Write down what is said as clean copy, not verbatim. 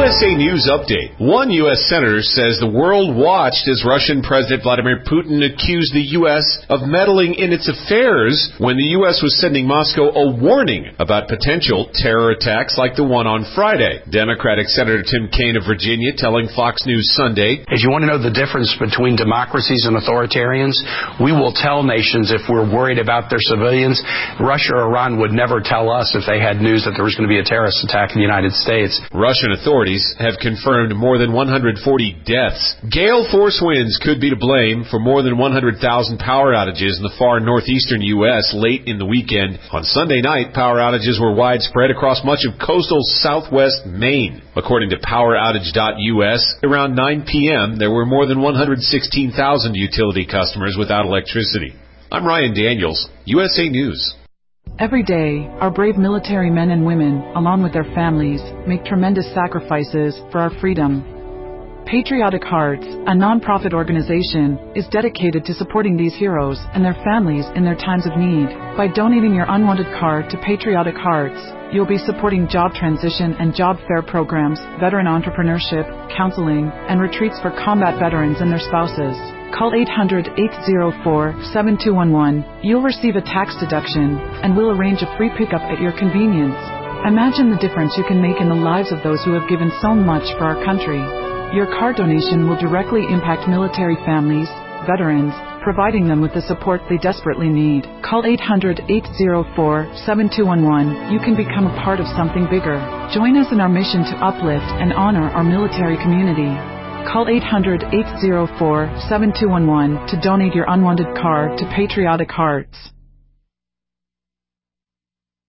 USA News Update. One U.S. senator says the world watched as Russian President Vladimir Putin accused the U.S. of meddling in its affairs when the U.S. was sending Moscow a warning about potential terror attacks like the one on Friday. Democratic Senator Tim Kaine of Virginia telling Fox News Sunday, if you want to know the difference between democracies and authoritarians, we will tell nations if we're worried about their civilians. Russia or Iran would never tell us if they had news that there was going to be a terrorist attack in the United States. Russian authorities have confirmed more than 140 deaths. Gale force winds could be to blame for more than 100,000 power outages in the far northeastern U.S. late in the weekend. On Sunday night, power outages were widespread across much of coastal southwest Maine. According to PowerOutage.us, around 9 p.m., there were more than 116,000 utility customers without electricity. I'm Ryan Daniels, USA News. Every day, our brave military men and women, along with their families, make tremendous sacrifices for our freedom. Patriotic Hearts, a non-profit organization, is dedicated to supporting these heroes and their families in their times of need. By donating your unwanted car to Patriotic Hearts, you'll be supporting job transition and job fair programs, veteran entrepreneurship, counseling, and retreats for combat veterans and their spouses. Call 800-804-7211. You'll receive a tax deduction, and we'll arrange a free pickup at your convenience. Imagine the difference you can make in the lives of those who have given so much for our country. Your car donation will directly impact military families, veterans, providing them with the support they desperately need. Call 800-804-7211. You can become a part of something bigger. Join us in our mission to uplift and honor our military community. Call 800-804-7211 to donate your unwanted car to Patriotic Hearts.